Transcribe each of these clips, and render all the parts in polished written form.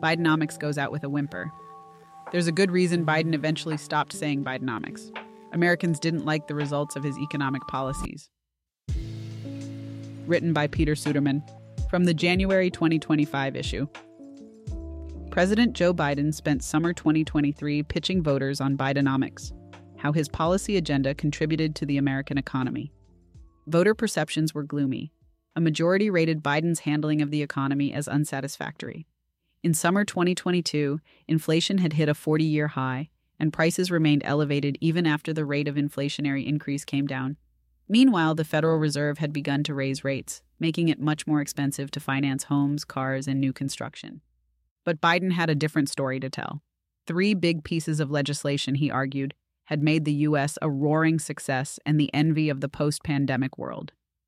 Bidenomics goes out with a whimper. There's a good reason Biden eventually stopped saying Bidenomics. Americans didn't like the results of his economic policies. Written by Peter Suderman from the January 2025 issue. President Joe Biden spent summer 2023 pitching voters on Bidenomics, how his policy agenda contributed to the American economy. Voter perceptions were gloomy. A majority rated Biden's handling of the economy as unsatisfactory. In summer 2022, inflation had hit a 40-year high, and prices remained elevated even after the rate of inflationary increase came down. Meanwhile, the Federal Reserve had begun to raise rates, making it much more expensive to finance homes, cars, and new construction. But Biden had a different story to tell. 3 big pieces of legislation, he argued, had made the U.S. a roaring success and the envy of the post-pandemic world.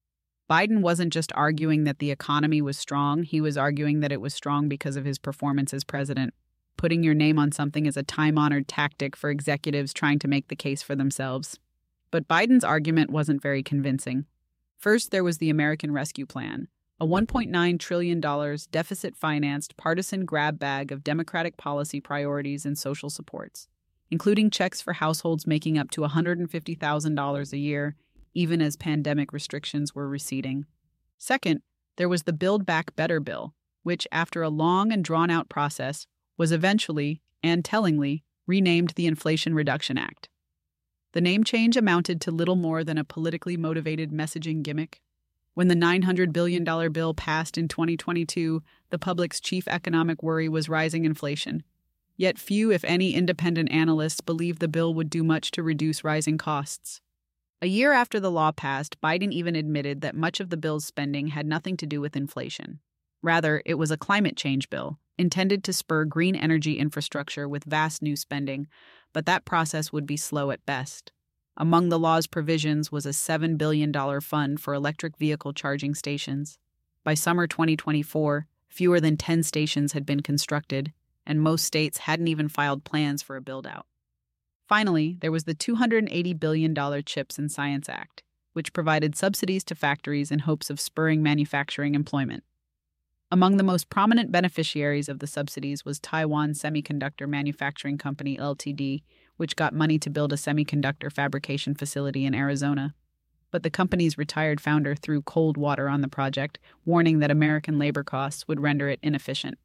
Biden wasn't just arguing that the economy was strong, he was arguing that it was strong because of his performance as president. Putting your name on something is a time-honored tactic for executives trying to make the case for themselves. But Biden's argument wasn't very convincing. First, there was the American Rescue Plan, a $1.9 trillion deficit-financed partisan grab bag of Democratic policy priorities and social supports, including checks for households making up to $150,000 a year, even as pandemic restrictions were receding. Second, there was the Build Back Better bill, which, after a long and drawn-out process, was eventually, and tellingly, renamed the Inflation Reduction Act. The name change amounted to little more than a politically motivated messaging gimmick. When the $900 billion bill passed in 2022, the public's chief economic worry was rising inflation. Yet few, if any, independent analysts believed the bill would do much to reduce rising costs. A year after the law passed, Biden even admitted that much of the bill's spending had nothing to do with inflation. Rather, it was a climate change bill, intended to spur green energy infrastructure with vast new spending, but that process would be slow at best. Among the law's provisions was a $7 billion fund for electric vehicle charging stations. By summer 2024, fewer than 10 stations had been constructed, and most states hadn't even filed plans for a build-out. Finally, there was the $280 billion CHIPS and Science Act, which provided subsidies to factories in hopes of spurring manufacturing employment. Among the most prominent beneficiaries of the subsidies was Taiwan Semiconductor Manufacturing Company Ltd., which got money to build a semiconductor fabrication facility in Arizona. But the company's retired founder threw cold water on the project, warning that American labor costs would render it inefficient.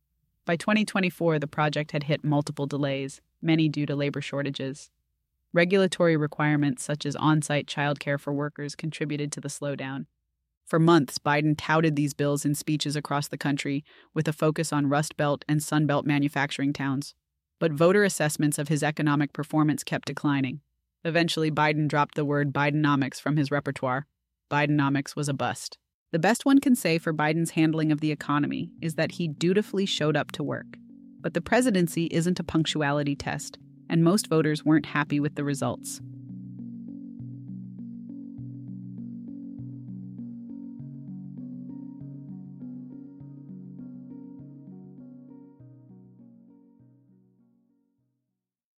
By 2024, the project had hit multiple delays, many due to labor shortages. Regulatory requirements such as on-site childcare for workers contributed to the slowdown. For months, Biden touted these bills in speeches across the country, with a focus on Rust Belt and Sun Belt manufacturing towns. But voter assessments of his economic performance kept declining. Eventually, Biden dropped the word Bidenomics from his repertoire. Bidenomics was a bust. The best one can say for Biden's handling of the economy is that he dutifully showed up to work. But the presidency isn't a punctuality test, and most voters weren't happy with the results.